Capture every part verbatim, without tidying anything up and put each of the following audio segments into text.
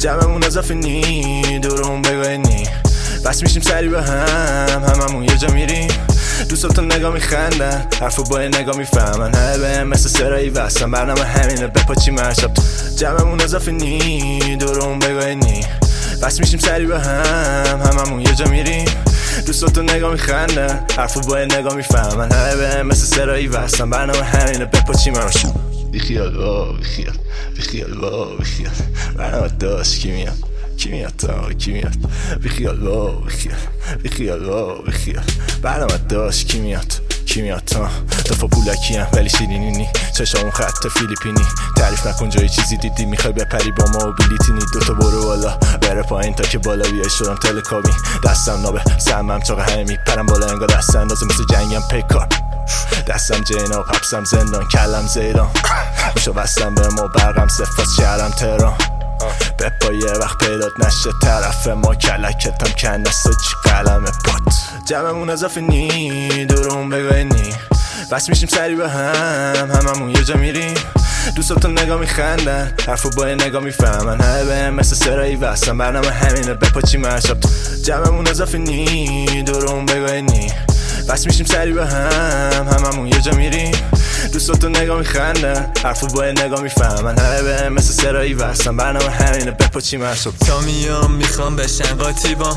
جمعمون اضافه نی دورمون بگاه نی بس میشیم سری به هم هممون یه جا میریم دوستان تو نگاه میخندن حرفو با نگاه میفهمن همه به مثل سرایی وستن برنامه همینه بپاچی مرشب جمعمون اضافه نی دورمون بگاه نی بس میشیم سری به هم هممون یه جا میریم دوستان تو نگاه میخندن حرفو با نگاه میفهمن همه به مثل سرایی وستن برنامه همینه بپاچی مرشب بیخیال با بیخیال بیخیال با بیخیال برنامه داشت کی میاد کی میاد تا کی میاد بیخیال با بیخیال بیخیال با بیخیال برنامه داشت کی میاد کی میاد تا دفعه پولکی هم ولی شیرینی نی چشامون خط فیلیپینی تعریف نکن جای چیزی دیدی میخوای بپری با ما و بلیتینی دوتا برو بالا بره پایین تا که بالا بیای شدم تلکابین دستم نابه سمم چاقه همه میپرم بالا انگار دست اندازه مثل جنگم پیکار دستم جینا پپسم زندان کلم زیدان میشو بستم به ما برقم صفاز شهرم تهران بپا یه وقت پیدات نشه طرف ما کلکتم کنسته چی قلم پات جمعمون اضافه نی دورمون بگاه نی بس میشیم سری به هم هممون یه جا میریم دوستان تو نگاه میخندن حرفو با نگاه میفهمن همه به مثل سرایی وستن برنامه همینه بپاچی مرشب جمعمون اضافه نی دورمون بگاه نی بس میشیم سری به هم هممون یه جا میریم دوستان تو نگاه میخندن حرفو با نگاه میفهمن همه به مثل سرایی وستن برنامه همینه بپاچی مرشب تا میام میخوام بشن قاطی بام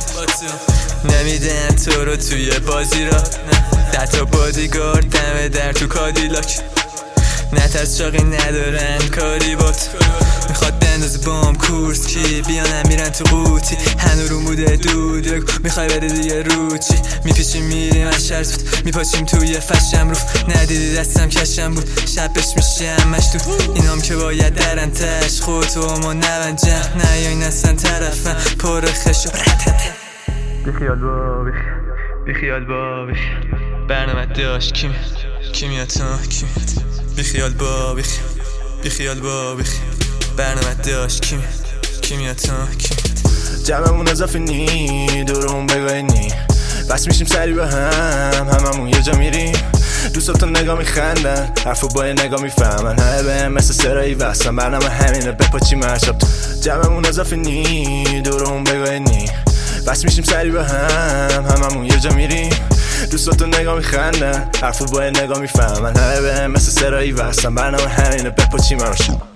نمیدن تو رو توی بازی را ده تا بادیگارد دمه در تو کادیلاک نترس چاقی ندارن کاری بات میخواد بندازه بام کورس کی بیانم میرن تو قوطی هنو رو موده دود میخوای بده دیگه رو چی میپیچیم میریم از شرط میپاچیم توی فشم روف ندیدی دستم کشم بود شبش میشه همش تو اینام که باید درن تش خودتو اما نونجم نه یا این اصلا طرفم پر خش و بیخیال با بیخیال با بیخیال برنامه داشت کی میاد کی میاد تا کی میاد بیخیال با بیخیال بیخیال با بیخیال برنامه داشت کی میاد کی میاد تا کی میاد جمعمون اضافه نی دورمون بگاه نی بس میشیم سری به هم هممون یه جا میریم دوستان تو نگاه میخندن حرفو با نگاه میفهمن همه به مثل سرایی وستن برنامه همینه بپاچی مرشب جمعمون اضافه نی دورمون بگاه نی بس میشیم سری به هم هممون یه جا میریم دوستان تو نگاه میخندن حرفو با نگاه میفهمن همه به مثل سرایی وستن برنامه همینه بپاچی مرشب